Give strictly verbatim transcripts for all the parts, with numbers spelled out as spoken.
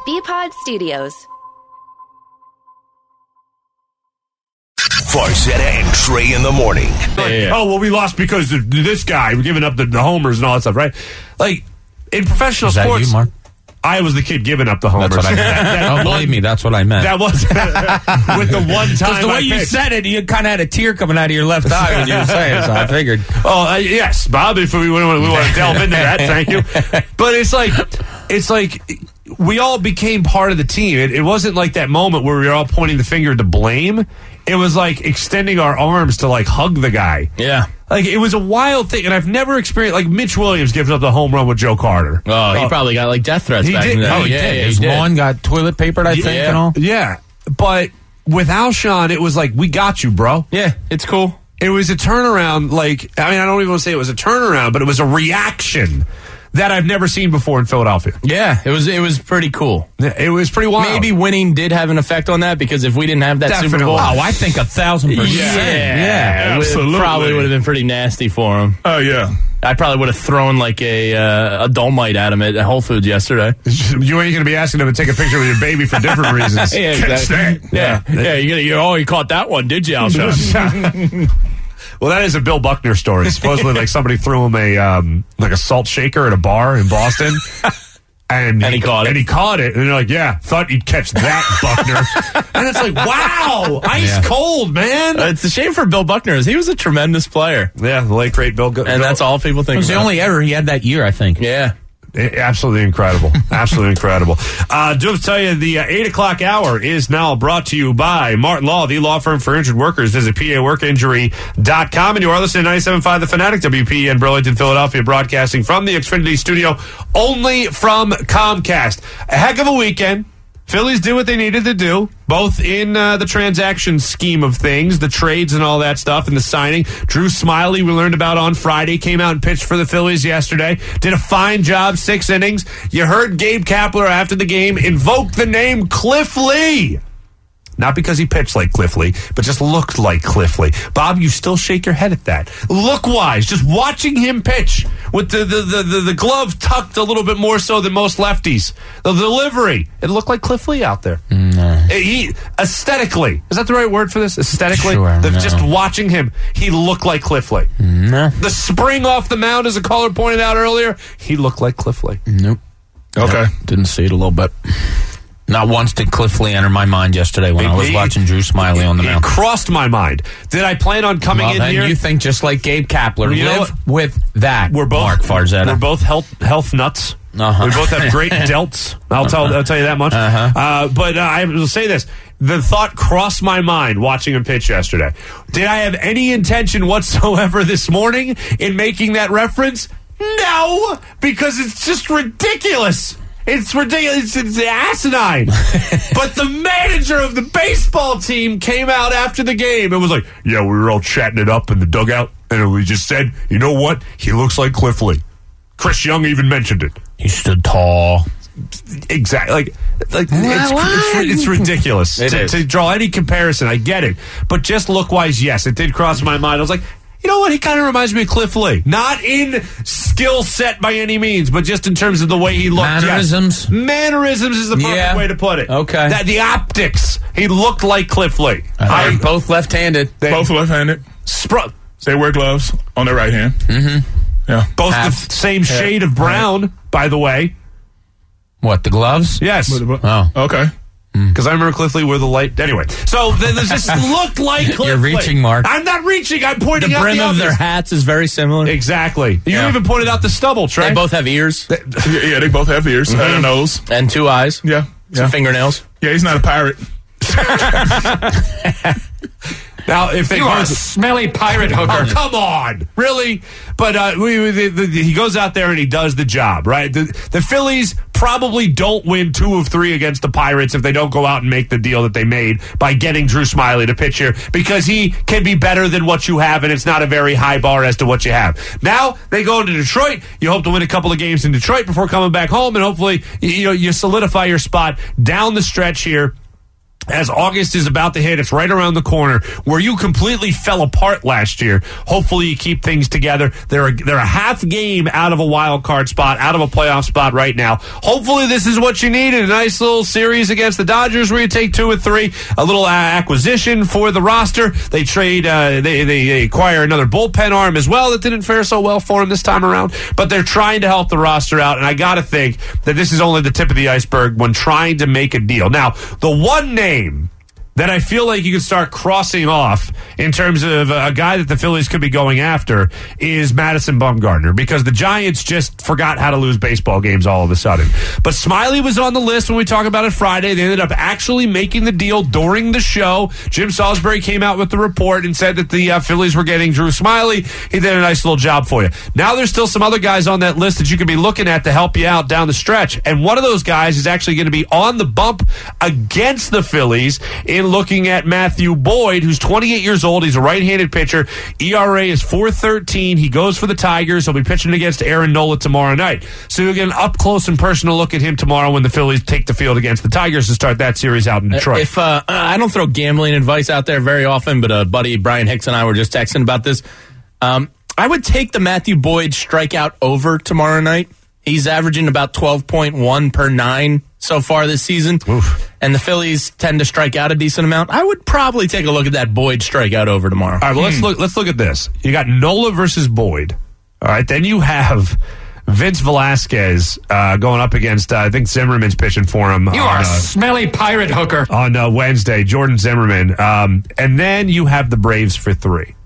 B-Pod Studios. Farzetta and Trey in the morning. Like, yeah. Oh, well, we lost because of this guy. We're giving up the, the homers and all that stuff, right? Like, in professional Is that sports... you, Mark? I was the kid giving up the homers. That's what I meant. that, that, oh, believe me, that's what I meant. That was with the one time. Because the way I you picked. said it, you kind of had a tear coming out of your left eye when you were saying it, so I figured. Oh, uh, yes, Bob, if we, we want to delve into that, thank you. But it's like, it's like we all became part of the team. It, it wasn't like that moment where we were all pointing the finger to blame. It was like extending our arms to like hug the guy. Yeah. Like, it was a wild thing, and I've never experienced, like, Mitch Williams giving up the home run with Joe Carter. Oh, he uh, probably got, like, death threats he back did. in the day. Oh, he yeah, did. Yeah, His he did. lawn got toilet papered, I yeah. think, and all. Yeah. But with Alshon, it was like, we got you, bro. Yeah, it's cool. It was a turnaround, like, I mean, I don't even want to say it was a turnaround, but it was a reaction that I've never seen before in Philadelphia. Yeah, it was it was pretty cool. It was pretty wild. Maybe winning did have an effect on that, because if we didn't have that Definitely. Super Bowl... Oh, I think a thousand percent. Yeah, yeah, it absolutely. probably would have been pretty nasty for him. Oh, yeah. I probably would have thrown like a uh, a Dolmite at him at Whole Foods yesterday. You ain't going to be asking him to take a picture with your baby for different reasons. Yeah, exactly. Yeah, yeah. yeah you're gonna, you're, oh, you caught that one, did you, Alshon? Well, that is a Bill Buckner story. Supposedly, like, somebody threw him a um, like a salt shaker at a bar in Boston. And, and he, he caught it. And he caught it. And they're like, yeah, thought you'd catch that, Buckner. And it's like, wow, ice Yeah. cold, man. Uh, it's a shame for Bill Buckner. He was a tremendous player. Yeah, the late, great Bill. Bill And that's all people think It was about. the only error he had that year, I think. Yeah. Absolutely incredible. Absolutely incredible. Uh, do have to tell you, the uh, eight o'clock hour is now brought to you by Martin Law, the law firm for injured workers. Visit P A work injury dot com. And you are listening to ninety-seven point five The Fanatic, W P N Burlington, Philadelphia, broadcasting from the Xfinity studio, only from Comcast. A heck of a weekend. Phillies did what they needed to do, both in uh, the transaction scheme of things, the trades and all that stuff, and the signing. Drew Smiley, we learned about on Friday, came out and pitched for the Phillies yesterday. Did a fine job, six innings. You heard Gabe Kapler after the game invoke the name Cliff Lee. Not because he pitched like Cliff Lee, but just looked like Cliff Lee. Bob, you still shake your head at that. Look-wise, just watching him pitch with the, the, the, the, the glove tucked a little bit more so than most lefties. The delivery, it looked like Cliff Lee out there. No. He, aesthetically, is that the right word for this? Aesthetically? Sure, the, no. Just watching him, he looked like Cliff Lee. No. The spring off the mound, as a caller pointed out earlier, he looked like Cliff Lee. Nope. Okay. Nope. Didn't see it a little bit. Not once did Cliff Lee enter my mind yesterday when It- I was it- watching Drew Smiley on the It mound. crossed my mind. Did I plan on coming Well, in then here? you think just like Gabe Kapler. You know Live what? with that, We're both Mark Farzetta. We're both health health nuts. Uh-huh. We both have great delts. I'll tell I'll tell you that much. Uh-huh. Uh, but uh, I will say this: the thought crossed my mind watching him pitch yesterday. Did I have any intention whatsoever this morning in making that reference? No, because it's just ridiculous. It's ridiculous. It's, it's asinine. But the manager of the baseball team came out after the game and was like, yeah, we were all chatting it up in the dugout. And we just said, you know what? He looks like Cliff Lee. Chris Young even mentioned it. He stood tall. Exactly. Like, like it's, What? it's, it's ridiculous It to, is. to draw any comparison. I get it. But just look-wise, yes, it did cross my mind. I was like, you know what? He kind of reminds me of Cliff Lee. Not in skill set by any means, but just in terms of the way he looked. Mannerisms? Yes. Mannerisms is the perfect Yeah. way to put it. Okay. That, the optics. He looked like Cliff Lee. I think both left-handed. They, Both left-handed. spr- They wear gloves on their right hand. Mm-hmm. Yeah. both Half. the same shade of brown, by the way. What, the gloves? Yes. Oh. Okay. Because I remember Cliff Lee wore the light. Anyway, so they they just looked like Cliff You're Lee. reaching, Mark. I'm not reaching. I'm pointing The out brim the of their obvious. hats is very similar. Exactly. You Yeah. even pointed out the stubble, Trey. They both have ears Yeah, yeah, they both have ears and a nose. and two eyes. Yeah. Some Yeah. fingernails. Yeah, he's not a pirate. Now, if they You are a both- smelly pirate Oh, hooker. come on, really? But uh, we, we, the, the, he goes out there and he does the job, right? The, the Phillies probably don't win two of three against the Pirates if they don't go out and make the deal that they made by getting Drew Smiley to pitch here, because he can be better than what you have, and it's not a very high bar as to what you have. Now they go into Detroit. You hope to win a couple of games in Detroit before coming back home, and hopefully you, you know you solidify your spot down the stretch here as August is about to hit. It's right around the corner where you completely fell apart last year. Hopefully you keep things together. They're a, they're a half game out of a wild card spot, out of a playoff spot right now. Hopefully this is what you need in a nice little series against the Dodgers where you take two or three. A little uh, acquisition for the roster. They trade, uh, they, they acquire another bullpen arm as well that didn't fare so well for them this time around. But they're trying to help the roster out, and I got to think that this is only the tip of the iceberg when trying to make a deal. Now, the one name that I feel like you can start crossing off in terms of a guy that the Phillies could be going after is Madison Bumgarner, because the Giants just forgot how to lose baseball games all of a sudden. But Smiley was on the list when we talked about it Friday. They ended up actually making the deal during the show. Jim Salisbury came out with the report and said that the uh, Phillies were getting Drew Smiley. He did a nice little job for you. Now there's still some other guys on that list that you could be looking at to help you out down the stretch. And one of those guys is actually going to be on the bump against the Phillies in looking at Matthew Boyd, who's twenty-eight years old. He's a right-handed pitcher. E R A is four thirteen. He goes for the Tigers. He'll be pitching against Aaron Nola tomorrow night. So you'll get an up-close and personal look at him tomorrow when the Phillies take the field against the Tigers to start that series out in Detroit. If uh, I don't throw gambling advice out there very often, but a buddy, Brian Hicks, and I were just texting about this. Um, I would take the Matthew Boyd strikeout over tomorrow night. He's averaging about twelve point one per nine so far this season. Oof. And the Phillies tend to strike out a decent amount. I would probably take a look at that Boyd strikeout over tomorrow. All right, well, hmm. let's look let's look at this. You got Nola versus Boyd. All right, then you have Vince Velasquez uh, going up against, uh, I think Zimmerman's pitching for him. You on, are a uh, smelly pirate hooker. On uh, Wednesday, Jordan Zimmerman. Um, and then you have the Braves for three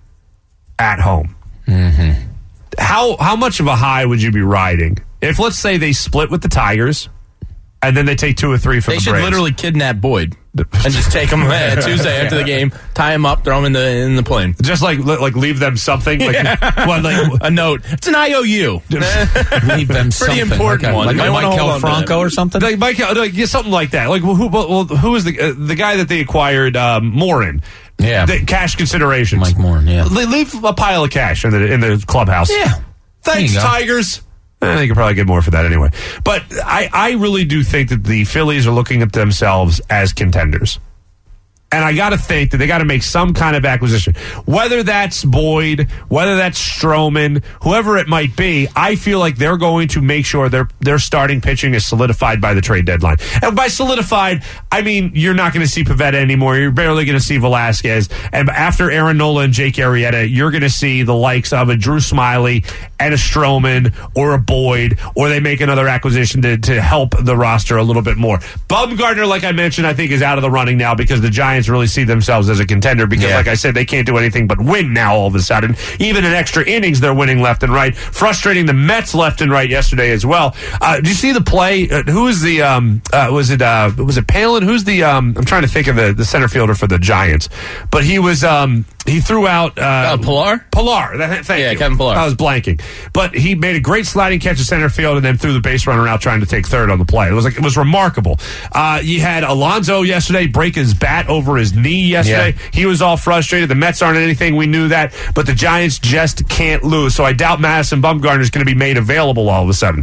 at home. Mm-hmm. How how much of a high would you be riding if, let's say, they split with the Tigers and then they take two or three from they the should Braves? literally kidnap Boyd and just take him uh, Tuesday after the game, tie him up, throw him in the in the plane. Just like like leave them something, like, Yeah. what, like a note. It's an I O U. Leave them Pretty something. important like a, one. like You a might wanna hold Michael on to Franco that. or something. like Mike, like yeah, something like that. Like well, who well, who is the uh, the guy that they acquired? Um, Morin. Yeah. The cash considerations. Mike Morin, yeah. Le- Leave a pile of cash in the in the clubhouse. Yeah. Thanks, There you go. Tigers. Eh, they could probably get more for that anyway. But I, I really do think that the Phillies are looking at themselves as contenders. And I got to think that they got to make some kind of acquisition. Whether that's Boyd, whether that's Stroman, whoever it might be, I feel like they're going to make sure their their starting pitching is solidified by the trade deadline. And by solidified, I mean you're not going to see Pivetta anymore. You're barely going to see Velasquez. And after Aaron Nola and Jake Arrieta, you're going to see the likes of a Drew Smiley and a Stroman or a Boyd, or they make another acquisition to, to help the roster a little bit more. Bumgarner, like I mentioned, I think is out of the running now because the Giants really see themselves as a contender because, Yeah. like I said, they can't do anything but win now all of a sudden. Even in extra innings, they're winning left and right, frustrating the Mets left and right yesterday as well. Uh, did you see the play? Uh, who is the, um, uh, was it, uh, was it Palin? Who's the, um, I'm trying to think of the, the center fielder for the Giants, but he was, um, he threw out, uh, Uh, Pilar? Pilar. That, thank Yeah, you. Kevin Pilar. I was blanking, but he made a great sliding catch at center field and then threw the base runner out trying to take third on the play. It was like it was remarkable. Uh, you had Alonso yesterday break his bat over his knee yesterday. Yeah. He was all frustrated. The Mets aren't anything. We knew that, but the Giants just can't lose. So I doubt Madison Bumgarner is going to be made available all of a sudden.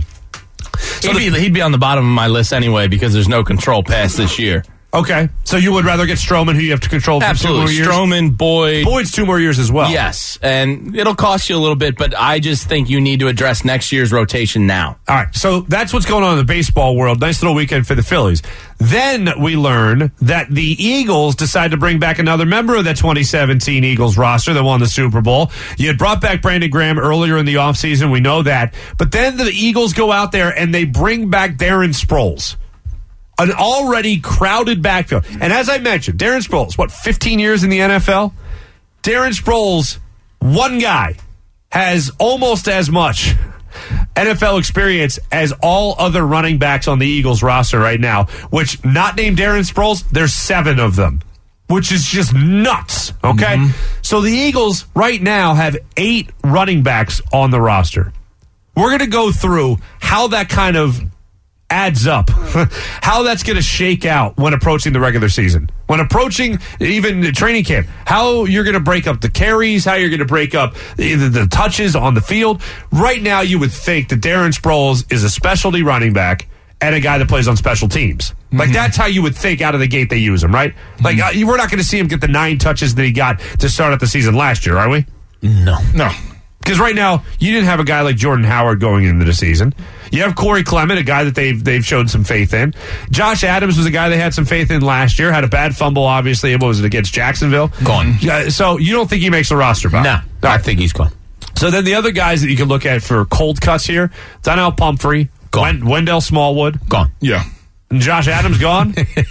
So He'd, the- be, he'd be on the bottom of my list anyway because there's no control past this year. okay, so you would rather get Stroman, who you have to control for two more Absolutely. years. Stroman, Boyd. Boyd's two more years as well. Yes, and it'll cost you a little bit, but I just think you need to address next year's rotation now. All right, so that's what's going on in the baseball world. Nice little weekend for the Phillies. Then we learn that the Eagles decide to bring back another member of that twenty seventeen Eagles roster that won the Super Bowl. You had brought back Brandon Graham earlier in the offseason. We know that. But then the Eagles go out there and they bring back Darren Sproles. An already crowded backfield. And as I mentioned, Darren Sproles, what, fifteen years in the N F L? Darren Sproles, one guy, has almost as much N F L experience as all other running backs on the Eagles roster right now, which, not named Darren Sproles, there's seven of them, which is just nuts, okay? Mm-hmm. So the Eagles right now have eight running backs on the roster. We're going to go through how that kind of adds up, how that's going to shake out when approaching the regular season, when approaching even the training camp, how you're going to break up the carries, how you're going to break up the, the, the touches on the field. Right now, you would think that Darren Sproles is a specialty running back and a guy that plays on special teams. Like, that's how you would think out of the gate they use him, right? Like, uh, you- we're not going to see him get the nine touches that he got to start out the season last year, are we? No. No. Because right now, you didn't have a guy like Jordan Howard going into the season. You have Corey Clement, a guy that they've they've showed some faith in. Josh Adams was a guy they had some faith in last year. Had a bad fumble, obviously. What was it, against Jacksonville? Gone. Yeah, so you don't think he makes the roster, Bob? No. I think he's gone. So then the other guys that you can look at for cold cuts here, Donnell Pumphrey, Gone. Wen- Wendell Smallwood, Gone. Yeah. and Josh Adams gone.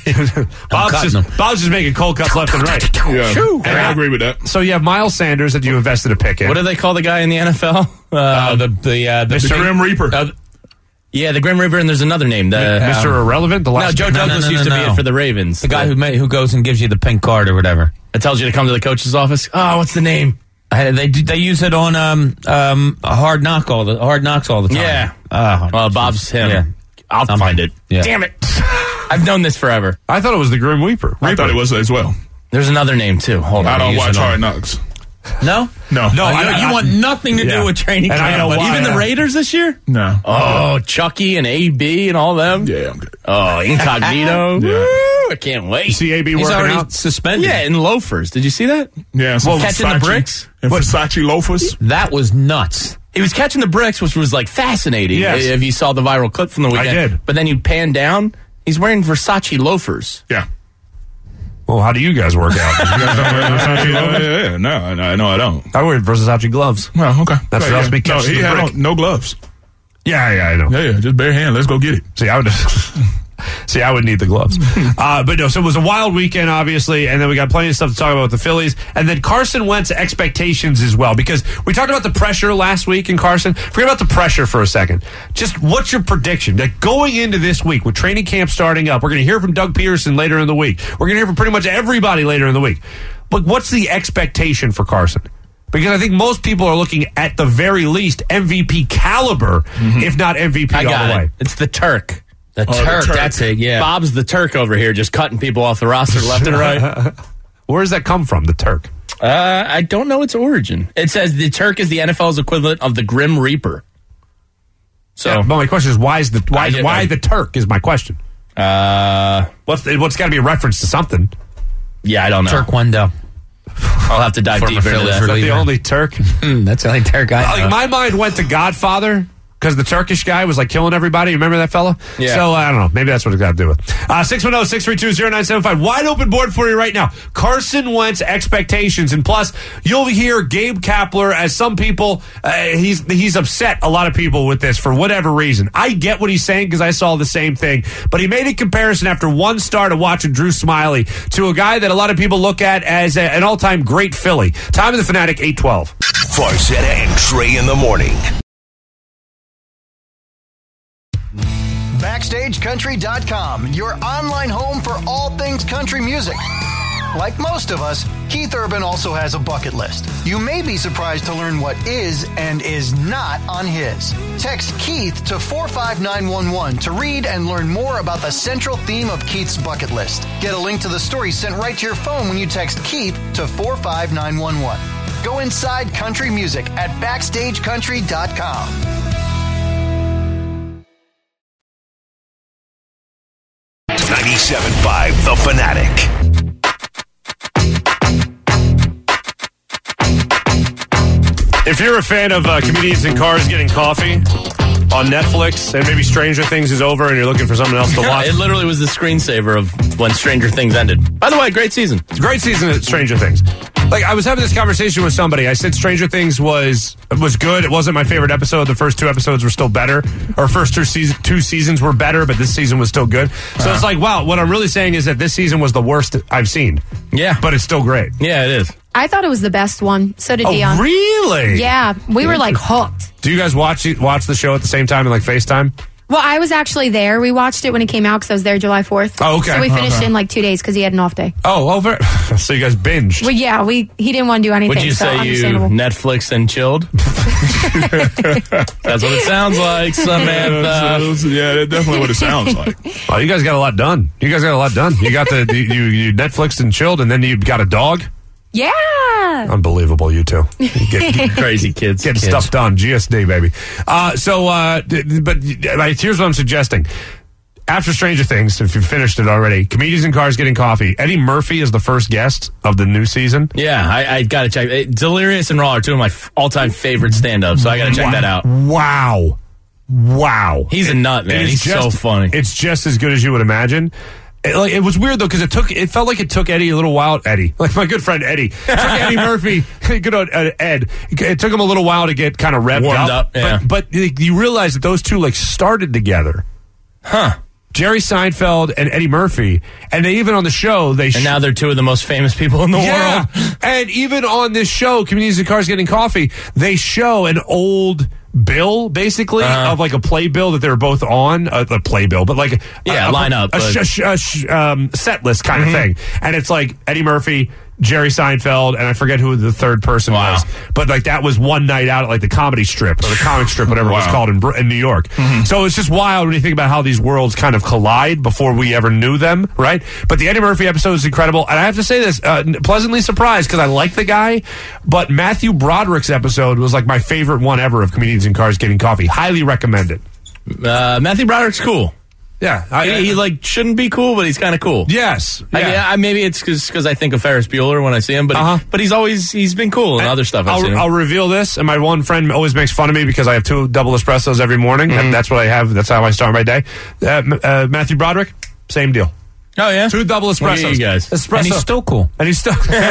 Bob's, cutting just, them. Bob's just making cold cuts left and right. Yeah. And I I- agree with that. So you have Miles Sanders that you invested a pick in. What do they call the guy in the N F L? Uh, Uh, the the uh, the, The Grim Reaper. uh, yeah, the Grim Reaper, and there's another name. The, Mister Irrelevant? The no, last Joe no, Douglas no, no, used to no, be no. it for the Ravens. the guy who may, who goes and gives you the pink card or whatever. It tells you to come to the coach's office. Oh, what's the name? Uh, they do- they use it on um um hard knock all the hard knocks all the time. Yeah. Uh, Well, Bob's him. Yeah. I'll Something. find it. Yeah. Damn it. I've known this forever. I thought it was the Grim Reaper. I thought it was as well. There's another name, too. Hold on. I don't Use watch it on- Hard Knocks. no, No. No, Oh, I- you, I- you want nothing to Yeah. do with training And I camp. know but why. Even the Yeah. Raiders this year? No. Oh, Chucky and A B and all them? Yeah, I'm good. Oh, Incognito. Yeah. Woo, I can't wait. You see A B He's working already out? suspended. Yeah, in loafers. Did you see that? Yeah. Some catching the Versace- bricks? And Versace loafers. That was nuts. He was catching the bricks, which was like fascinating. Yes. If you saw the viral clip from the weekend. did. But then you pan down, he's wearing Versace loafers. Yeah. Well, how do you guys work out? You guys don't wear Versace yeah, gloves? yeah, yeah. No, no, no, I don't. I wear Versace gloves. Well, okay. That's yeah, what else yeah. be No, catching he the had brick. on, no gloves. Yeah, yeah, I know. Yeah, yeah, just bare hand. Let's go get it. See, I would. See, I would need the gloves. Uh, but no, so it was a wild weekend, obviously, and then we got plenty of stuff to talk about with the Phillies. And then Carson Wentz expectations as well, because we talked about the pressure last week in Carson. Forget about the pressure for a second. Just what's your prediction? Like going into this week with training camp starting up, we're going to hear from Doug Peterson later in the week. We're going to hear from pretty much everybody later in the week. But what's the expectation for Carson? Because I think most people are looking at the very least M V P caliber, if not M V P I all got the way. it. It's the Turk. The, the Turk, Turk. that's it. Yeah. Bob's the Turk over here, just cutting people off the roster left and right. Where does that come from, the Turk? Uh, I don't know its origin. It says the Turk is the N F L's equivalent of the Grim Reaper. So, Yeah, but my question is, why is the why I did- why I- the Turk is my question. uh, What's what's got to be a reference to something? yeah, I don't know. Turk Wendell. I'll have to dive Former deeper into Phillies that. Is that the reliever. only Turk? Mm, that's the only Turk I know. Like my mind went to Godfather because the Turkish guy was like killing everybody. Remember that fella? Yeah. So I don't know. Maybe that's what it's got to do with. Uh, six one zero, six three two, zero nine seven five. Wide open board for you right now. Carson Wentz expectations, and plus you'll hear Gabe Kapler as some people. Uh, he's he's upset a lot of people with this for whatever reason. I get what he's saying because I saw the same thing. But he made a comparison after one start of watching Drew Smiley to a guy that a lot of people look at as a, an all time great Philly. Time of the Fanatic eight twelve. Farcetta and Trey in the morning. Backstage Country dot com, your online home for all things country music. Like most of us, Keith Urban also has a bucket list. You may be surprised to learn what is and is not on his. Text Keith to four five nine one one to read and learn more about the central theme of Keith's bucket list. Get a link to the story sent right to your phone when you text Keith to four five nine one one. Go inside country music at Backstage Country dot com. ninety-seven point five The Fanatic. If you're a fan of uh, comedians in cars getting coffee on Netflix, and maybe Stranger Things is over and you're looking for something else to watch, It literally was the screensaver of when Stranger Things ended. By the way, great season. it's a great season of Stranger Things. Like, I was having this conversation with somebody. I said Stranger Things was was good. It wasn't my favorite episode. The first two episodes were still better. Or first two, season, two seasons were better, but this season was still good. So it's like, wow, what I'm really saying is that this season was the worst I've seen. Yeah. But it's still great. Yeah, it is. I thought it was the best one. So did Oh, Dion. really? Yeah, we were like hooked. Do you guys watch it- watch the show at the same time and like FaceTime? Well, I was actually there. We watched it when it came out because I was there July fourth. Oh, okay. So we finished Okay. in like two days because he had an off day. Oh, over. So you guys binged. Well, yeah, we he didn't want to do anything. Would you so say you understandable. Netflix and chilled? That's what it sounds like, Samantha. Yeah, that's definitely what it sounds like. Oh, you guys got a lot done. You guys got a lot done. You got the you, you Netflixed and chilled, and then you got a dog. Yeah. Unbelievable, you two. You get, get, Crazy kids. getting kids. stuff done. G S D, baby. Uh, so, uh, d- but uh, here's what I'm suggesting. after Stranger Things, if you finished it already, Comedians in Cars Getting Coffee. Eddie Murphy is the first guest of the new season. Yeah, I, I got to check. It, Delirious and Raw are two of my f- all-time favorite stand-ups, so I got to check wow. that out. Wow. Wow. He's a nut, man. He's just, so funny. It's just as good as you would imagine. It, like, it was weird, though, because it took. It felt like it took Eddie a little while. Eddie. Like my good friend Eddie. It took Eddie Murphy, good old uh, Ed. It took him a little while to get kind of revved Warmed up. up, yeah. But, but like, you realize that those two, like, started together. Huh. Jerry Seinfeld and Eddie Murphy. And they even on the show, they And sh- now they're two of the most famous people in the yeah. world. And even on this show, Comedians in Cars Getting Coffee, they show an old bill, basically, uh-huh. of like a playbill that they were both on. Uh, a playbill, but like a, yeah, a, line up. A, a, sh- a sh- um, set list kind mm-hmm. of thing. And it's like Eddie Murphy, Jerry Seinfeld, and I forget who the third person wow. was. But like that was one night out at like the Comedy Strip or the Comic Strip, whatever wow. it was called in, in New York. Mm-hmm. So it's just wild when you think about how these worlds kind of collide before we ever knew them, right? But the Eddie Murphy episode is incredible. And I have to say this, uh, pleasantly surprised because I like the guy, but Matthew Broderick's episode was like my favorite one ever of Comedians in Cars Getting Coffee. Highly recommend it. Uh, Matthew Broderick's cool. Yeah, I, he, he like shouldn't be cool, but he's kind of cool. Yes, yeah. yeah. I, I, maybe it's because I think of Ferris Bueller when I see him, but uh-huh. he, but he's always he's been cool and other stuff. I've I'll, seen him. I'll reveal this, and my one friend always makes fun of me because I have two double espressos every morning. Mm-hmm. That's what I have. That's how I start my day. Uh, uh, Matthew Broderick, same deal. Oh yeah, two double espressos. You guys, espresso. And he's still cool. And he's still.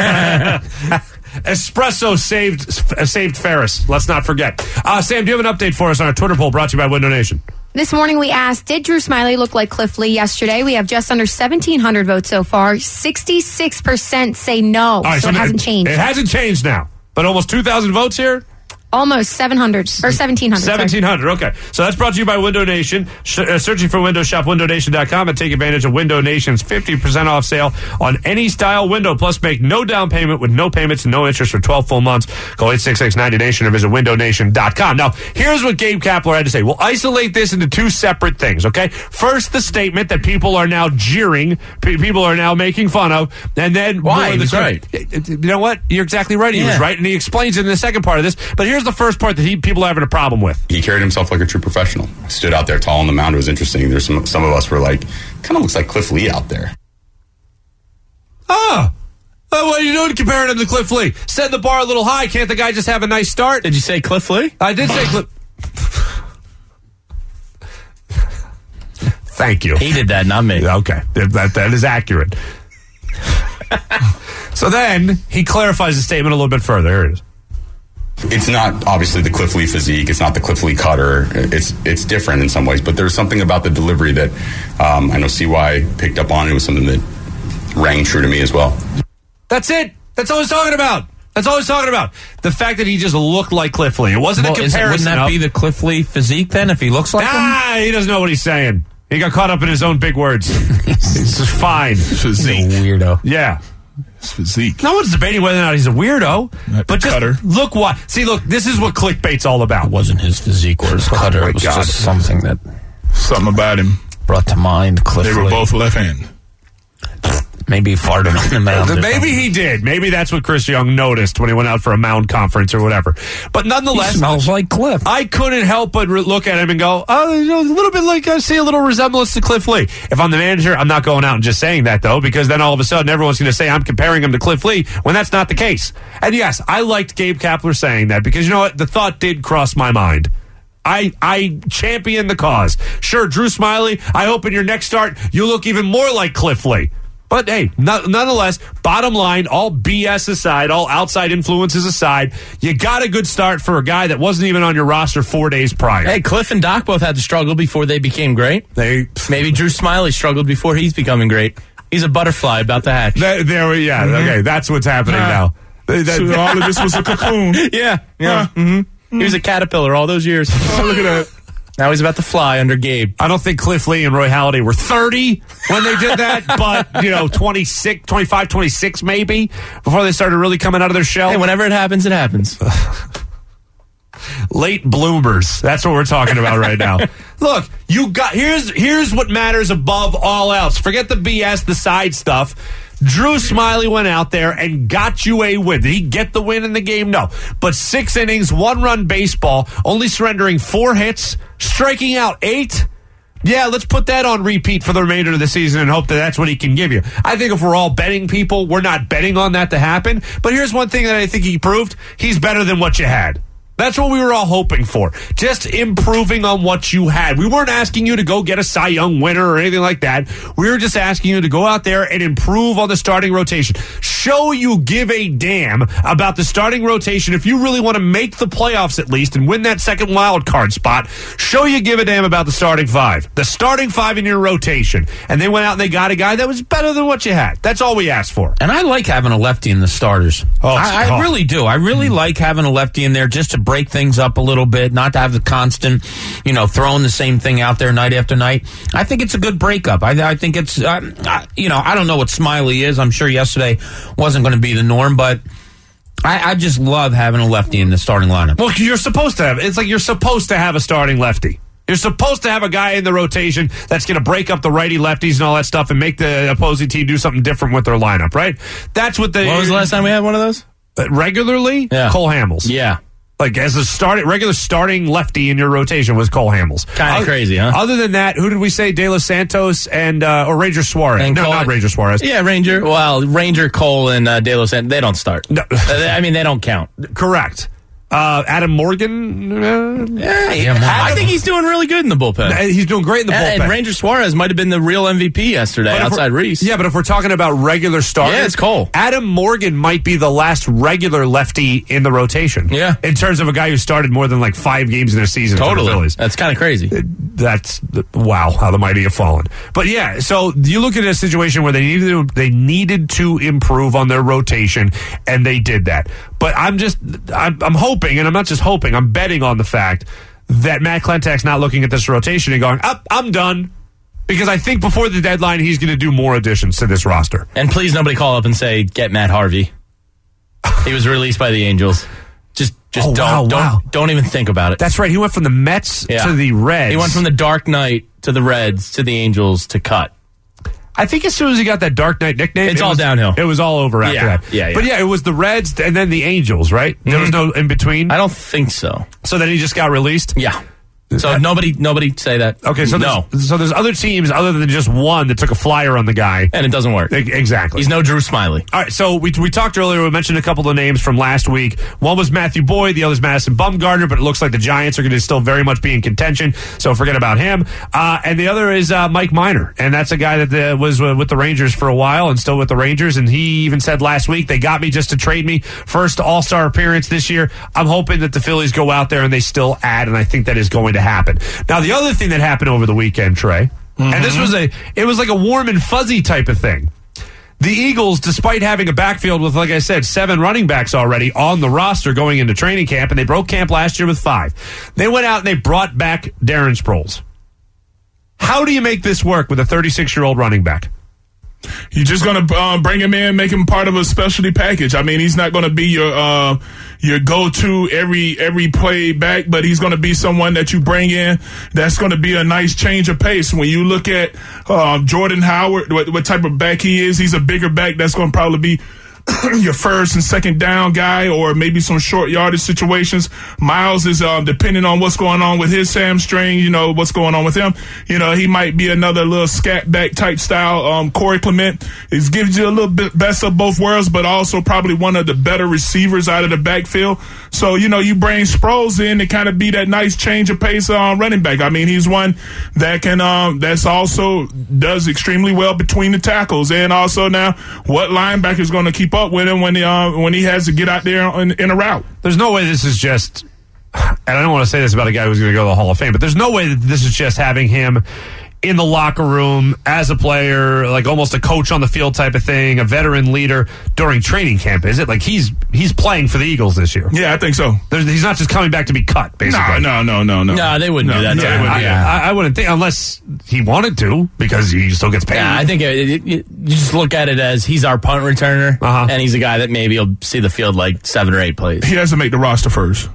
Espresso saved saved Ferris. Let's not forget. Uh, Sam, do you have an update for us on our Twitter poll brought to you by Window Nation? This morning we asked, did Drew Smiley look like Cliff Lee yesterday? We have just under seventeen hundred votes so far. sixty-six percent say no, right, so, so it hasn't changed. It hasn't changed now, but almost two thousand votes here? Almost seven hundred, or seventeen hundred. seventeen hundred, okay. So that's brought to you by Window Nation. Sh- uh, searching for windows, shop window nation dot com and take advantage of Window Nation's fifty percent off sale on any style window. Plus, make no down payment with no payments and no interest for twelve full months. Call eight six six, ninety nation or visit window nation dot com. Now, here's what Gabe Kapler had to say. We'll isolate this into two separate things, okay? First, the statement that people are now jeering, p- people are now making fun of, and then... Why? He was right. You know what? You're exactly right. He yeah. was right, and he explains it in the second part of this. But here's the first part that he people are having a problem with. He carried himself like a true professional. Stood out there tall on the mound. It was interesting. There's some some of us were like, kind of looks like Cliff Lee out there. Oh. Oh, what are you doing comparing him to Cliff Lee? Set the bar a little high. Can't the guy just have a nice start? Did you say Cliff Lee? I did say Cliff. Thank you. He did that, not me. Okay. That, that is accurate. So then he clarifies the statement a little bit further. Here it is. It's not obviously the Cliff Lee physique. It's not the Cliff Lee cutter. It's it's different in some ways, but there's something about the delivery that um, I know C Y picked up on. It was something that rang true to me as well. That's it. That's all he's talking about. That's all he's talking about. The fact that he just looked like Cliff Lee. It wasn't well, a comparison. It, wouldn't that of, be the Cliff Lee physique then if he looks like ah, him? He doesn't know what he's saying. He got caught up in his own big words. He's just fine. Physique. He's a weirdo. Yeah. His physique. No one's debating whether or not he's a weirdo. Not but just cutter. look what. See, look, this is what clickbait's all about. It wasn't his physique or his cutter. Oh, it was God. just something that Something about him. brought to mind Cliff They were Lee. both left-handed. Maybe he farted on the mound. Maybe he did. Maybe that's what Chris Young noticed when he went out for a mound conference or whatever. But He nonetheless, smells like Cliff. I couldn't help but re- look at him and go, oh, you know, a little bit like I see a little resemblance to Cliff Lee. If I'm the manager, I'm not going out and just saying that, though, because then all of a sudden everyone's going to say I'm comparing him to Cliff Lee when that's not the case. And yes, I liked Gabe Kapler saying that because, you know what, the thought did cross my mind. I I champion the cause. Sure, Drew Smiley, I hope in your next start you look even more like Cliff Lee. But hey, no, nonetheless, bottom line, all B S aside, all outside influences aside, you got a good start for a guy that wasn't even on your roster four days prior. Hey, Cliff and Doc both had to struggle before they became great. They Maybe Drew Smiley struggled before he's becoming great. He's a butterfly about to hatch. There, there we, yeah, mm-hmm. Okay, that's what's happening Ah. now. That- So all of this was a cocoon. yeah, yeah. Huh. Mm-hmm. He was a caterpillar all those years. Oh, look at that. Now he's about to fly under Gabe. I don't think Cliff Lee and Roy Halladay were thirty when they did that, but, you know, twenty-six, twenty-five, twenty-six maybe, before they started really coming out of their shell. Hey, whenever it happens, it happens. Late bloomers. That's what we're talking about right now. Look, you got here's here's what matters above all else. Forget the B S, the side stuff. Drew Smiley went out there and got you a win. Did he get the win in the game? No. But six innings, one run baseball, only surrendering four hits, striking out eight. Yeah, let's put that on repeat for the remainder of the season and hope that that's what he can give you. I think if we're all betting people, we're not betting on that to happen. But here's one thing that I think he proved. He's better than what you had. That's what we were all hoping for. Just improving on what you had. We weren't asking you to go get a Cy Young winner or anything like that. We were just asking you to go out there and improve on the starting rotation. Show you give a damn about the starting rotation. If you really want to make the playoffs at least and win that second wild card spot, show you give a damn about the starting five. The starting five in your rotation. And they went out and they got a guy that was better than what you had. That's all we asked for. And I like having a lefty in the starters. Oh, I, I oh. really do. I really mm. like having a lefty in there just to break things up a little bit, not to have the constant, you know, throwing the same thing out there night after night. I think it's a good breakup. I, I think it's, uh, I, you know, I don't know what Smiley is. I'm sure yesterday wasn't going to be the norm, but I, I just love having a lefty in the starting lineup. Well, you're supposed to have. It's like you're supposed to have a starting lefty. You're supposed to have a guy in the rotation that's going to break up the righty lefties and all that stuff and make the opposing team do something different with their lineup, right? That's what the. When was the last time we had one of those? Uh, regularly? Yeah. Cole Hamels. Yeah. Like, as a start, regular starting lefty in your rotation was Cole Hamels. Kind of crazy, huh? Other than that, who did we say? De Los Santos and, uh, or Ranger Suarez. And no, Cole, not Ranger Suarez. Yeah, Ranger. Well, Ranger, Cole, and uh, De Los Santos, they don't start. No. I mean, they don't count. Correct. Uh, Adam Morgan? Uh, yeah, yeah I think he's doing really good in the bullpen. He's doing great in the bullpen. And, and Ranger Suarez might have been the real M V P yesterday outside Reese. Yeah, but if we're talking about regular starters, yeah, it's Cole. Adam Morgan might be the last regular lefty in the rotation. Yeah. In terms of a guy who started more than like five games in a season. Totally. For the Phillies. That's kind of crazy. That's, wow, how the mighty have fallen. But yeah, so you look at a situation where they needed to, they needed to improve on their rotation, and they did that. But I'm just, I'm, I'm hoping, and I'm not just hoping, I'm betting on the fact that Matt Klentak's not looking at this rotation and going, up, I'm done. Because I think before the deadline, he's going to do more additions to this roster. And please nobody call up and say, get Matt Harvey. He was released by the Angels. Just just oh, don't, wow, don't, wow. don't even think about it. That's right. He went from the Mets yeah. to the Reds. He went from the Dark Knight to the Reds to the Angels to cut. I think as soon as he got that Dark Knight nickname, it's it all was, downhill. It was all over after yeah, that. Yeah, yeah. But yeah, it was the Reds and then the Angels, right? There mm-hmm. was no in between. I don't think so. So then he just got released. Yeah. So nobody, nobody say that. Okay, so no. There's, so there's other teams other than just one that took a flyer on the guy, and it doesn't work. Exactly. He's no Drew Smiley. All right, so we we talked earlier. We mentioned a couple of names from last week. One was Matthew Boyd, the other is Madison Bumgarner, but it looks like the Giants are going to still very much be in contention. So forget about him. Uh, and the other is uh, Mike Minor, and that's a guy that the, was uh, with the Rangers for a while and still with the Rangers. And he even said last week they got me just to trade me. First All Star appearance this year. I'm hoping that the Phillies go out there and they still add, and I think that is going to happen. Now, the other thing that happened over the weekend, Trey, mm-hmm. and this was a, it was like a warm and fuzzy type of thing. The Eagles, despite having a backfield with, like I said, seven running backs already on the roster going into training camp, and they broke camp last year with five, they went out and they brought back Darren Sproles. How do you make this work with a thirty-six-year-old running back? You're just going to uh, bring him in, make him part of a specialty package. I mean, he's not going to be your uh, your go-to every every play back, but he's going to be someone that you bring in that's going to be a nice change of pace. When you look at uh, Jordan Howard, what, what type of back he is, he's a bigger back that's going to probably be your first and second down guy, or maybe some short yardage situations. Miles is uh, depending on what's going on with his hamstring, you know, what's going on with him. You know, he might be another little scat back type style. Um, Corey Clement is gives you a little bit best of both worlds, but also probably one of the better receivers out of the backfield. So, you know, you bring Sproles in to kind of be that nice change of pace uh, running back. I mean, he's one that can, um, that's also does extremely well between the tackles. And also now, what linebacker is going to keep up with him when he, uh, when he has to get out there in, in a route? There's no way this is just, and I don't want to say this about a guy who's going to go to the Hall of Fame, but there's no way that this is just having him in the locker room as a player, like almost a coach on the field type of thing, a veteran leader during training camp, is it? Like he's he's playing for the Eagles this year. Yeah, I think so. There's, he's not just coming back to be cut, basically. No, no, no, no, no. No, they wouldn't no, do that. No, to they him. wouldn't, I, yeah. I, I wouldn't think, unless he wanted to, because he still gets paid. Yeah, I think it, it, it, you just look at it as he's our punt returner, uh-huh. and he's a guy that maybe will see the field like seven or eight plays. He has to make the roster first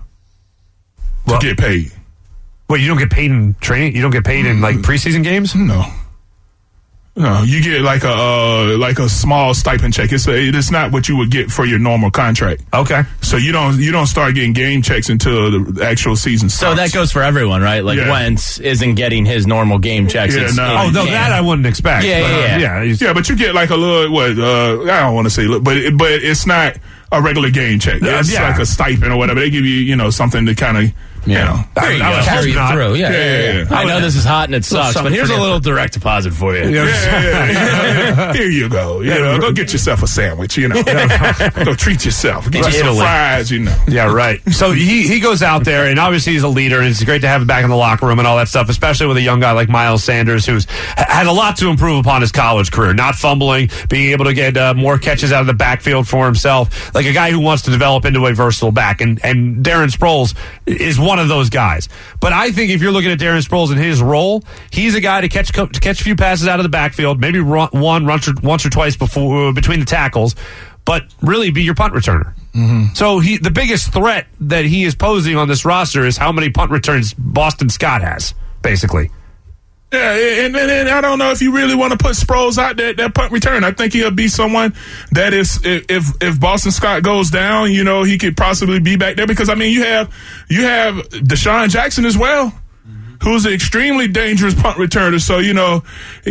well, to get paid. Wait, you don't get paid in training? You don't get paid in like preseason games? No. No, you get like a uh, like a small stipend check. It's a, it's not what you would get for your normal contract. Okay. So you don't you don't start getting game checks until the actual season starts. So that goes for everyone, right? Like Yeah. Wentz isn't getting his normal game checks. Yeah, It's- no. it's- Oh, no, yeah. that I wouldn't expect. Yeah, But, yeah, uh, yeah. yeah, he's- Yeah, but you get like a little what? Uh, I don't want to say, look, but it, but it's not a regular game check. Uh, It's yeah. like a stipend or whatever. They give you you know something to kind of you know. There you I go. would Carry hope you not. through. Yeah, Yeah, yeah, yeah. I know this is hot and it sucks, but something here's for a different. little direct deposit for you. Yeah. Yeah, yeah, yeah. Here you go. You know, go get yourself a sandwich. You know, go treat yourself. Get you some Italy. fries. You know. Yeah, right. So he, he goes out there, and obviously he's a leader, and it's great to have him back in the locker room and all that stuff, especially with a young guy like Miles Sanders, who's h- had a lot to improve upon his college career. Not fumbling, being able to get uh, more catches out of the backfield for himself, like a guy who wants to develop into a versatile back. And, and Darren Sproles is one of those guys. But I think if you're looking at Darren Sproles and his role, he's a guy to catch to catch a few passes out of the backfield, maybe run, one once or, once or twice before uh, between the tackles, but really be your punt returner. Mm-hmm. So he the biggest threat that he is posing on this roster is how many punt returns Boston Scott has, basically. Yeah, and, and, and I don't know if you really want to put Sproles out there, that punt return. I think he'll be someone that is, if if Boston Scott goes down, you know, he could possibly be back there because I mean, you have you have Deshaun Jackson as well, who's an extremely dangerous punt returner. So you know,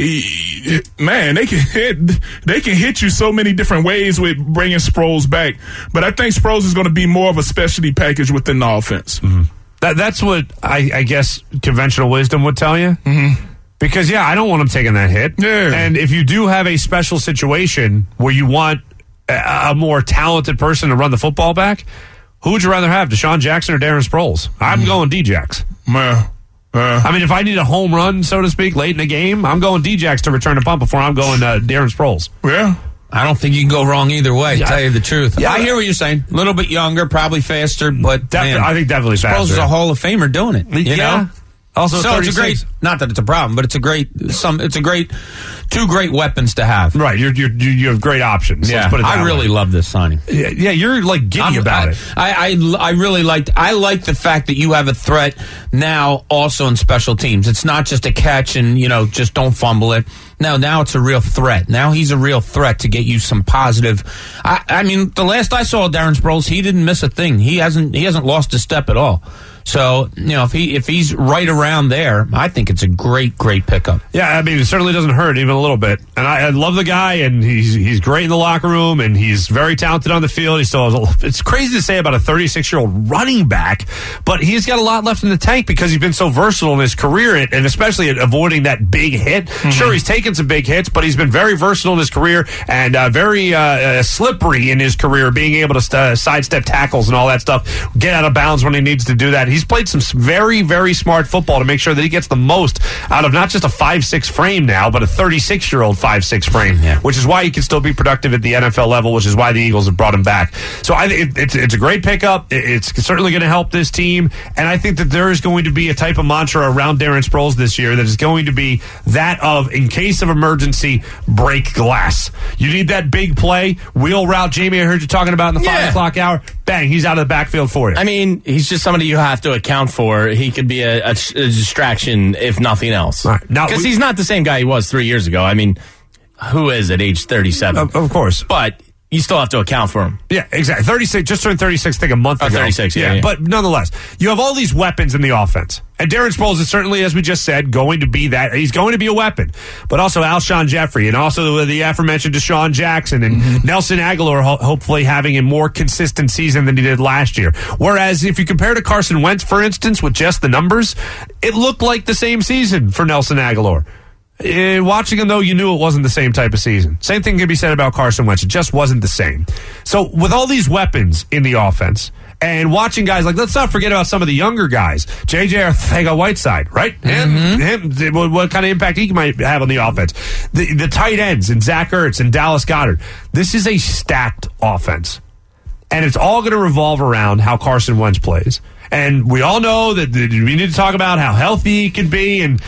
he, man, they can hit they can hit you so many different ways with bringing Sproles back. But I think Sproles is going to be more of a specialty package within the offense. Mm-hmm. That that's what I, I guess conventional wisdom would tell you. Mm-hmm. Because, yeah, I don't want him taking that hit. Yeah. And if you do have a special situation where you want a, a more talented person to run the football back, who would you rather have, Deshaun Jackson or Darren Sproles? I'm going D-Jax. Well, uh, I mean, if I need a home run, so to speak, late in the game, I'm going D-Jax to return a punt before I'm going uh, Darren Sproles. yeah. I don't think you can go wrong either way, to Yeah. tell you the truth. Yeah. I hear what you're saying. A little bit younger, probably faster, but Defi- man, I think definitely Sproles faster. is a Hall of Famer doing it. You Yeah. know? Also, So it's a thirty-six. great, not that it's a problem, but it's a great, some, it's a great, two great weapons to have. Right, you're, you're, you have great options. Yeah, Let's put it that I really way. love this signing. Yeah, yeah, you're like giddy I'm- about I, it. I, I, I really liked. I like the fact that you have a threat now, also in special teams. It's not just a catch and you know just don't fumble it. No, now it's a real threat. Now he's a real threat to get you some positive. I, I mean, the last I saw Darren Sproles, he didn't miss a thing. He hasn't. He hasn't lost a step at all. So you know, if he if he's right around there, I think it's a great, great pickup. Yeah, I mean, it certainly doesn't hurt even a little bit. And I, I love the guy, and he's he's great in the locker room, and he's very talented on the field. He still has a, it's crazy to say about a thirty-six-year-old running back, but he's got a lot left in the tank because he's been so versatile in his career, and, and especially at avoiding that big hit. Mm-hmm. Sure, he's taken some big hits, but he's been very versatile in his career and uh, very uh, uh, slippery in his career, being able to st- sidestep tackles and all that stuff, get out of bounds when he needs to do that. He's played some very, very smart football to make sure that he gets the most out of not just a five six frame now, but a thirty-six-year-old five six frame, Yeah. which is why he can still be productive at the N F L level, which is why the Eagles have brought him back. So I think it, it's, it's a great pickup. It, it's certainly going to help this team, and I think that there is going to be a type of mantra around Darren Sproles this year that is going to be that of, in case of emergency, break glass. You need that big play, wheel route. Jamie, I heard you talking about in the Yeah. five o'clock hour. Bang, he's out of the backfield for you. I mean, he's just somebody you have to account for. He could be a, a, a distraction, if nothing else. All right. Now, Because we- he's not the same guy he was three years ago. I mean, who is at age thirty-seven? Of, of course. But you still have to account for him. Yeah, exactly. thirty-six, just turned thirty-six, I think, a month Oh, ago. thirty-six, yeah, yeah. But nonetheless, you have all these weapons in the offense. And Darren Sproles is certainly, as we just said, going to be that. He's going to be a weapon. But also Alshon Jeffrey and also the aforementioned Deshaun Jackson and mm-hmm. Nelson Aguilar ho- hopefully having a more consistent season than he did last year. Whereas if you compare to Carson Wentz, for instance, with just the numbers, it looked like the same season for Nelson Aguilar. Uh, watching him, though, you knew it wasn't the same type of season. Same thing can be said about Carson Wentz. It just wasn't the same. So with all these weapons in the offense and watching guys like, let's not forget about some of the younger guys. J J Arcega-Whiteside, right? Mm-hmm. Him, him what, what kind of impact he might have on the offense. The, the tight ends and Zach Ertz and Dallas Goedert. This is a stacked offense. And it's all going to revolve around how Carson Wentz plays. And we all know that we need to talk about how healthy he can be, and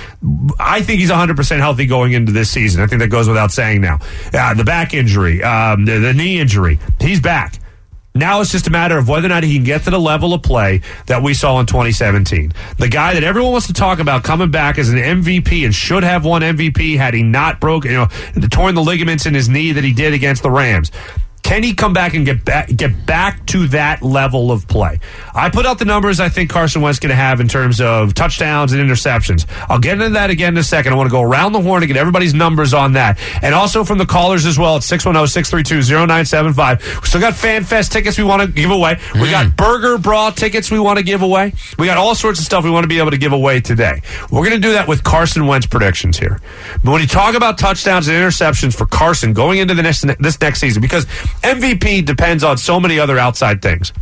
I think he's one hundred percent healthy going into this season. I think that goes without saying now. Uh, the back injury, um, the, the knee injury, he's back. Now it's just a matter of whether or not he can get to the level of play that we saw in twenty seventeen. The guy that everyone wants to talk about coming back as an M V P and should have won M V P had he not broken, you know, torn the ligaments in his knee that he did against the Rams. Can he come back and get back get back to that level of play? I put out the numbers I think Carson Wentz going to have in terms of touchdowns and interceptions. I'll get into that again in a second. I want to go around the horn and get everybody's numbers on that. And also from the callers as well at six one zero, six three two, zero nine seven five. We still got Fan Fest tickets we want to give away. We mm. got Burger Brawl tickets we want to give away. We got all sorts of stuff we want to be able to give away today. We're going to do that with Carson Wentz predictions here. But when you talk about touchdowns and interceptions for Carson going into the next this next season, because M V P depends on so many other outside things.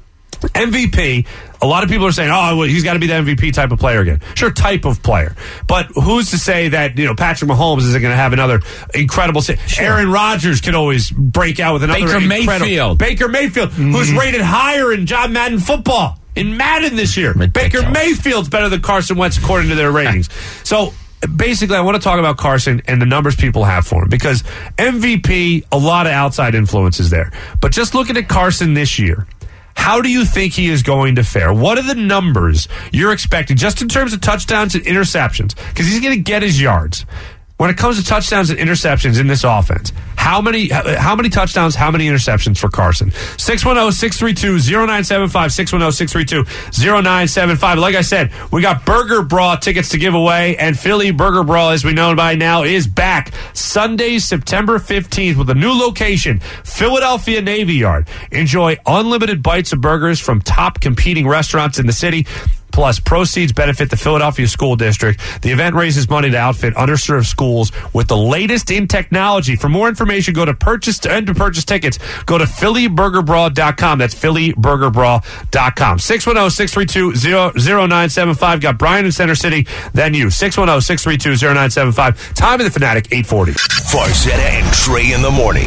M V P, a lot of people are saying, oh, well, he's got to be the M V P type of player again. Sure, type of player. But who's to say that, you know, Patrick Mahomes isn't going to have another incredible se- sure. Aaron Rodgers could always break out with another Baker incredible Mayfield. Baker Mayfield, mm-hmm. who's rated higher in John Madden football. In Madden this year. Ridiculous. Baker Mayfield's better than Carson Wentz according to their ratings. So basically, I want to talk about Carson and the numbers people have for him, because M V P, a lot of outside influences there. But just looking at Carson this year, how do you think he is going to fare? What are the numbers you're expecting, just in terms of touchdowns and interceptions? Because he's going to get his yards. When it comes to touchdowns and interceptions in this offense, how many how many touchdowns, how many interceptions for Carson? six one zero, six three two, zero nine seven five, six one zero, six three two, zero nine seven five. Like I said, we got Burger Brawl tickets to give away, and Philly Burger Brawl, as we know by now, is back Sunday, September fifteenth with a new location, Philadelphia Navy Yard. Enjoy unlimited bites of burgers from top competing restaurants in the city. Plus, proceeds benefit the Philadelphia School District. The event raises money to outfit underserved schools with the latest in technology. For more information, go to purchase and to purchase tickets. Go to Philly Burger Brawl dot com. That's Philly Burger Brawl dot com. six one zero, six three two, zero nine seven five. Got Brian in Center City, then you. six one zero, six three two, zero nine seven five. Time of the Fanatic, eight forty. Farzetta and Trey in the morning.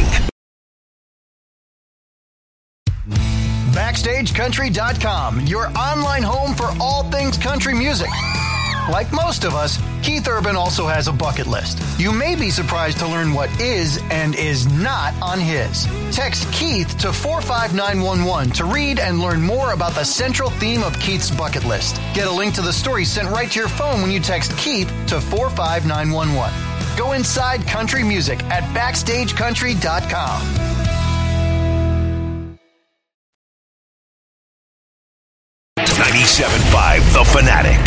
Backstage Country dot com, your online home for all things country music. Like most of us, Keith Urban also has a bucket list. You may be surprised to learn what is and is not on his. Text Keith to four five nine one one to read and learn more about the central theme of Keith's bucket list. Get a link to the story sent right to your phone when you text Keith to four five nine one one. Go inside country music at Backstage Country dot com. ninety-seven point five The Fanatic.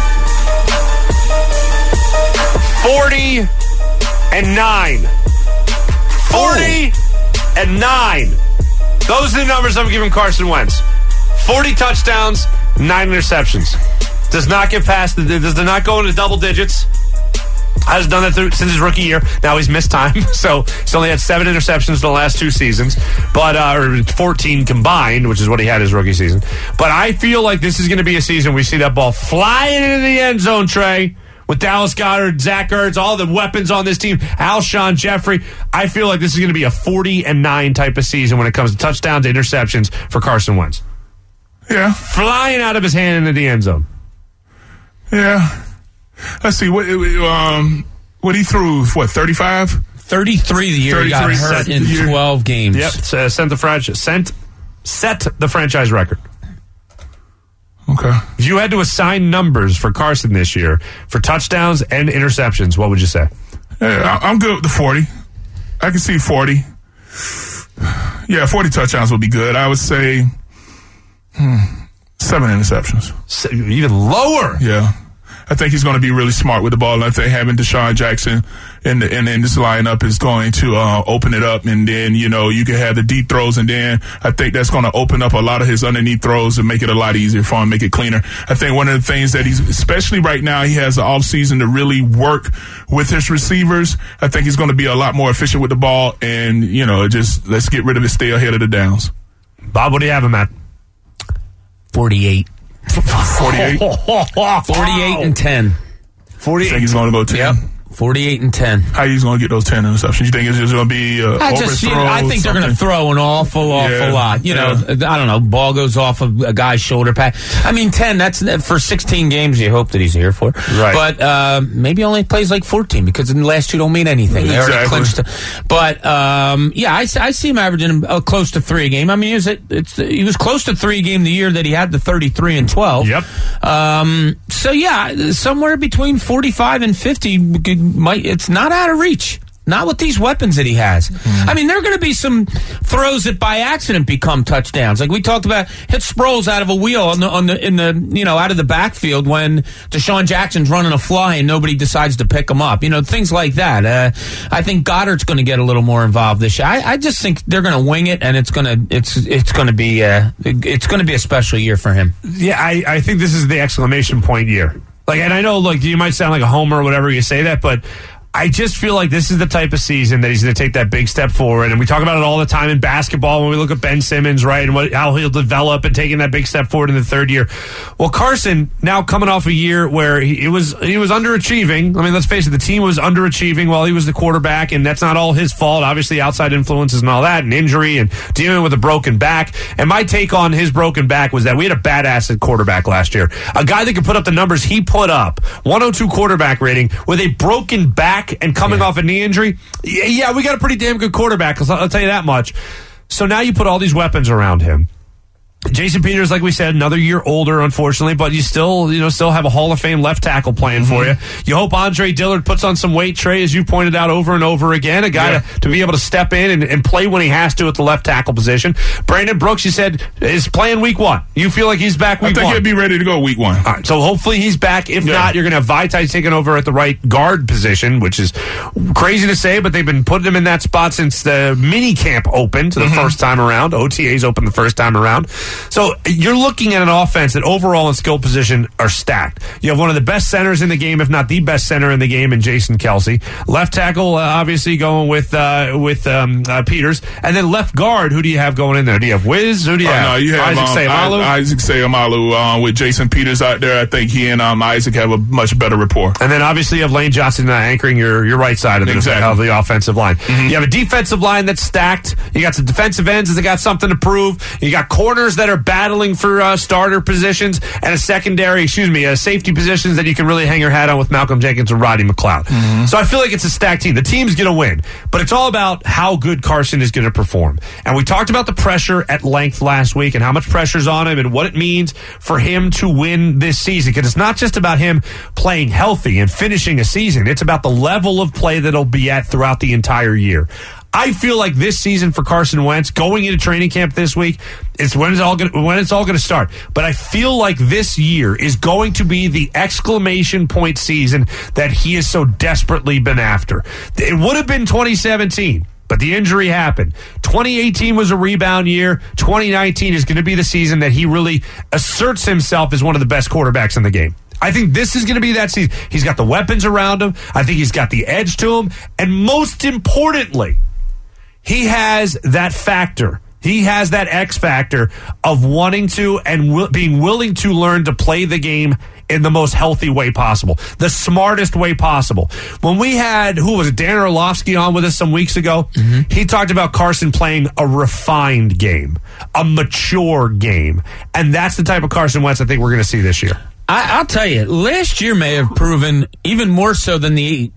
forty and nine. forty oh. and nine. Those are the numbers I'm giving Carson Wentz. forty touchdowns, nine interceptions. Does not get past, the, does not go into double digits. Has done that through, since his rookie year. Now he's missed time, so he's only had seven interceptions in the last two seasons, but uh, or fourteen combined, which is what he had his rookie season. But I feel like this is going to be a season we see that ball flying into the end zone, Trey, with Dallas Goedert, Zach Ertz, all the weapons on this team, Alshon Jeffrey. I feel like this is going to be a forty and nine type of season when it comes to touchdowns, interceptions for Carson Wentz. Yeah, flying out of his hand into the end zone. Yeah. Let's see, what um, what he threw, what, thirty-five? thirty-three the year he got hurt in twelve games. Yep, uh, sent the franchise, sent, set the franchise record. Okay. If you had to assign numbers for Carson this year for touchdowns and interceptions, what would you say? Yeah, I'm good with the forty. I can see forty. Yeah, forty touchdowns would be good. I would say hmm, seven interceptions. Se- even lower? Yeah. I think he's going to be really smart with the ball. I think having Deshaun Jackson in, the, in, in this lineup is going to uh, open it up. And then, you know, you can have the deep throws. And then I think that's going to open up a lot of his underneath throws and make it a lot easier for him, make it cleaner. I think one of the things that he's, especially right now, he has the offseason to really work with his receivers. I think he's going to be a lot more efficient with the ball. And, you know, just let's get rid of it, stay ahead of the downs. Bob, what do you have him at? forty-eight. forty-eight? forty-eight and ten. forty-eight. You think he's going to go ten? Yep. forty-eight and ten. How you going to get those ten interceptions? You think it's just going to be uh, I just, you know, I think they're going to throw an awful, awful Yeah, lot. You know, yeah. I don't know. Ball goes off of a guy's shoulder pad. I mean, ten. That's for sixteen games. You hope that he's here for. Right. But uh, maybe only plays like fourteen because the last two don't mean anything. They already Exactly. clinched. It. But um, yeah, I, I see him averaging uh, close to three a game. I mean, he was, it's, he was close to three a game the year that he had the thirty-three and twelve. Yep. Um, so yeah, somewhere between forty-five and fifty might. It's not out of reach. Not with these weapons that he has. Mm. I mean, there are going to be some throws that by accident become touchdowns. Like we talked about, hit Sproles out of a wheel on the, on the in the you know out of the backfield when Deshaun Jackson's running a fly and nobody decides to pick him up. You know, things like that. Uh, I think Goddard's going to get a little more involved this year. I, I just think they're going to wing it, and it's going to it's it's going to be uh, it's going to be a special year for him. Yeah, I, I think this is the exclamation point year. Like, and I know, like, you might sound like a homer or whatever you say that, but I just feel like this is the type of season that he's going to take that big step forward. And we talk about it all the time in basketball when we look at Ben Simmons, right, and what, how he'll develop and taking that big step forward in the third year. Well, Carson, now coming off a year where he it was he was underachieving. I mean, let's face it, the team was underachieving while he was the quarterback, and that's not all his fault. Obviously, outside influences and all that, and injury, and dealing with a broken back. And my take on his broken back was that we had a badass at quarterback last year. A guy that could put up the numbers he put up, one oh two quarterback rating, with a broken back and coming yeah. off a knee injury. Yeah, we got a pretty damn good quarterback, I'll, I'll tell you that much. So now you put all these weapons around him. Jason Peters, like we said, another year older, unfortunately, but you still, you know, still have a Hall of Fame left tackle playing mm-hmm. for you. You hope Andre Dillard puts on some weight, Trey, as you pointed out over and over again, a guy yeah. to, to be able to step in and, and play when he has to at the left tackle position. Brandon Brooks, you said, is playing week one. You feel like he's back week one? I think one. he'll be ready to go week one. All right, so hopefully he's back. If yeah. not, you're going to have Vaitai taking over at the right guard position, which is crazy to say, but they've been putting him in that spot since the mini camp opened the mm-hmm. first time around. O T As opened the first time around. So you're looking at an offense that overall in skill position are stacked. You have one of the best centers in the game, if not the best center in the game, in Jason Kelsey. Left tackle, uh, obviously going with uh, with um, uh, Peters, and then left guard. Who do you have going in there? Do you have Wiz? Who do you oh, have? No, you have Isaac um, Seumalo. I, Isaac Seumalo uh, with Jason Peters out there. I think he and um, Isaac have a much better rapport. And then obviously you have Lane Johnson uh, anchoring your your right side of the, exactly. of the offensive line. Mm-hmm. You have a defensive line that's stacked. You got some defensive ends that got something to prove. You got corners that are battling for uh, starter positions, and a secondary, excuse me, uh, safety positions that you can really hang your hat on with Malcolm Jenkins and Roddy McLeod. Mm-hmm. So I feel like it's a stacked team. The team's going to win, but it's all about how good Carson is going to perform. And we talked about the pressure at length last week and how much pressure's on him and what it means for him to win this season, because it's not just about him playing healthy and finishing a season. It's about the level of play that he'll be at throughout the entire year. I feel like this season for Carson Wentz, going into training camp this week, is when it's all gonna, when it's all going to start. But I feel like this year is going to be the exclamation point season that he has so desperately been after. It would have been twenty seventeen. But the injury happened. twenty eighteen was a rebound year. twenty nineteen is going to be the season that he really asserts himself as one of the best quarterbacks in the game. I think this is going to be that season. He's got the weapons around him. I think he's got the edge to him. And most importantly, he has that factor. He has that X factor of wanting to and w- being willing to learn to play the game in the most healthy way possible, the smartest way possible. When we had, who was it, Dan Orlovsky on with us some weeks ago, mm-hmm. he talked about Carson playing a refined game, a mature game. And that's the type of Carson Wentz I think we're going to see this year. I, I'll tell you, last year may have proven even more so than the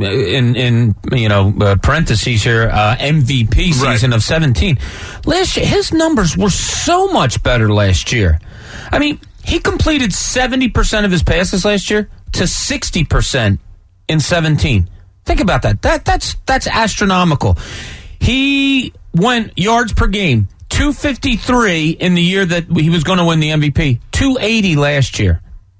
in in you know uh, parentheses here uh, M V P season right. of seventeen. Last year, his numbers were so much better last year. I mean, he completed seventy percent of his passes last year to sixty percent in seventeen. Think about that. That that's that's astronomical. He went yards per game two fifty-three in the year that he was going to win the M V P. two eighty last year.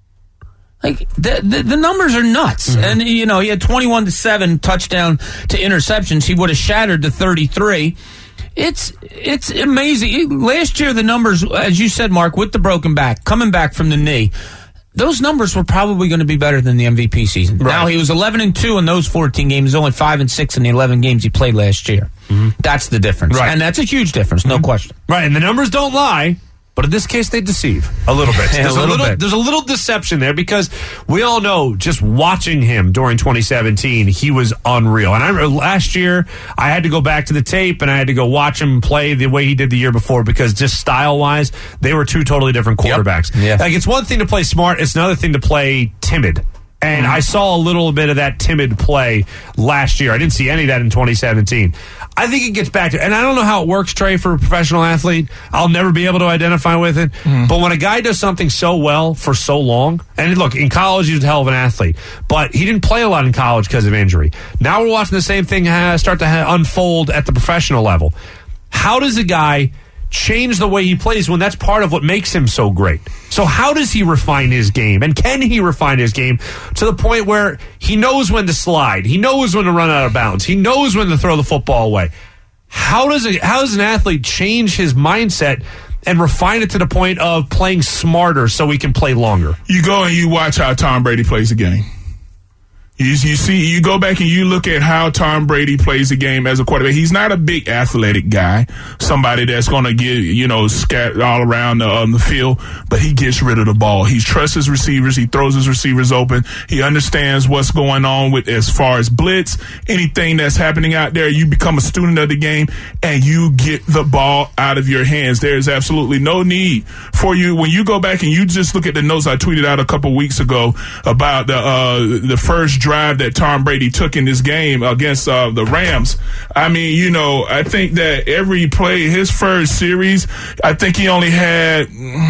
Like the, the the numbers are nuts, mm-hmm. and you know he had twenty-one to seven touchdown to interceptions. He would have shattered the thirty-three. It's it's amazing. Last year the numbers, as you said, Mark, with the broken back, coming back from the knee, those numbers were probably going to be better than the M V P season. Right. Now he was eleven and two in those fourteen games, only five and six in the eleven games he played last year. Mm-hmm. That's the difference, right. and that's a huge difference, no mm-hmm. question. Right, and the numbers don't lie. But in this case, they deceive a little bit. Yeah, There's a a little little, bit. there's a little deception there because we all know just watching him during twenty seventeen, he was unreal. And I remember last year, I had to go back to the tape and I had to go watch him play the way he did the year before because just style-wise, they were two totally different quarterbacks. Yep. Yeah. Like, it's one thing to play smart, it's another thing to play timid. And I saw a little bit of that timid play last year. I didn't see any of that in twenty seventeen. I think it gets back to, and I don't know how it works, Trey, for a professional athlete. I'll never be able to identify with it. Mm. But when a guy does something so well for so long, and look, in college, he was a hell of an athlete, but he didn't play a lot in college because of injury. Now we're watching the same thing start to unfold at the professional level. How does a guy change the way he plays when that's part of what makes him so great? So how does he refine his game, and can he refine his game to the point where he knows when to slide, he knows when to run out of bounds, he knows when to throw the football away? How does a, how does an athlete change his mindset and refine it to the point of playing smarter so he can play longer? You go and you watch how Tom Brady plays the game. You, you see, you go back and you look at how Tom Brady plays the game as a quarterback. He's not a big athletic guy, somebody that's going to get, you know, scat all around the, um, the field, but he gets rid of the ball. He trusts his receivers. He throws his receivers open. He understands what's going on with as far as blitz, anything that's happening out there. You become a student of the game and you get the ball out of your hands. There's absolutely no need for you. When you go back and you just look at the notes I tweeted out a couple weeks ago about the, uh, the first drive that Tom Brady took in this game against uh, the Rams. I mean, you know, I think that every play, his first series, I think he only had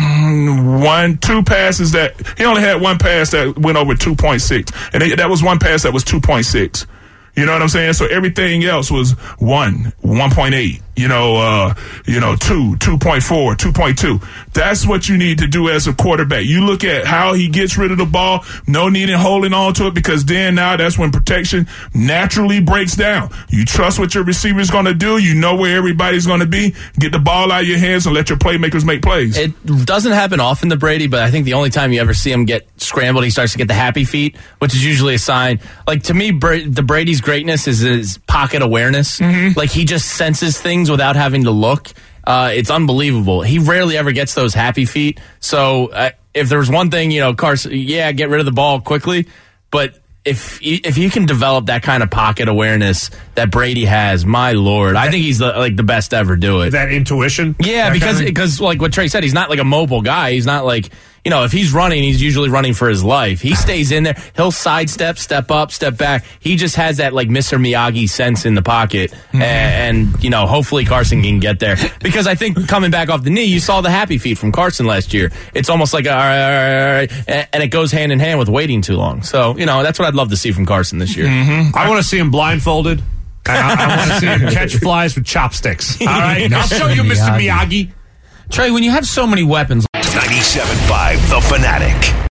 mm, one, two passes that, he only had one pass that went over two point six. And it, that was one pass that was two point six. You know what I'm saying? So everything else was one, one point eight, you know, uh, you know, two, two point four, two point two. That's what you need to do as a quarterback. You look at how he gets rid of the ball, no need in holding on to it, because then now that's when protection naturally breaks down. You trust what your receiver's going to do. You know where everybody's going to be. Get the ball out of your hands and let your playmakers make plays. It doesn't happen often to Brady, but I think the only time you ever see him get scrambled, he starts to get the happy feet, which is usually a sign. Like, to me, Bra- the Brady's greatness is his pocket awareness. Mm-hmm. Like, he just senses things without having to look. Uh, it's unbelievable. He rarely ever gets those happy feet. So uh, if there was one thing, you know, Carson, yeah, get rid of the ball quickly. But if if you can develop that kind of pocket awareness that Brady has, my Lord, I think he's the, like the best to ever do it. That intuition? Yeah, because because like what Trey said, he's not like a mobile guy. He's not like, you know, if he's running, he's usually running for his life. He stays in there. He'll sidestep, step up, step back. He just has that, like, Mister Miyagi sense in the pocket. Mm-hmm. And, and, you know, hopefully Carson can get there. Because I think coming back off the knee, you saw the happy feet from Carson last year. It's almost like, all right, all right, all right, and it goes hand in hand with waiting too long. So, you know, that's what I'd love to see from Carson this year. Mm-hmm. I want to see him blindfolded. I, I want to see him catch flies with chopsticks. All right? I'll show you, Mister Miyagi. Trey, when you have so many weapons. ninety-seven point five The Fanatic.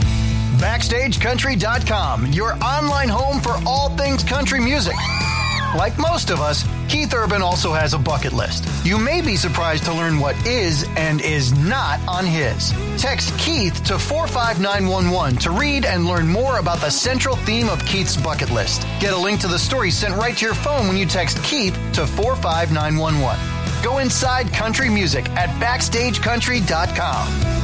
Backstage Country dot com, your online home for all things country music. Like most of us, Keith Urban also has a bucket list. You may be surprised to learn what is and is not on his. Text Keith to four five nine one one to read and learn more about the central theme of Keith's bucket list. Get a link to the story sent right to your phone when you text Keith to four five nine one one. Go inside country music at Backstage Country dot com.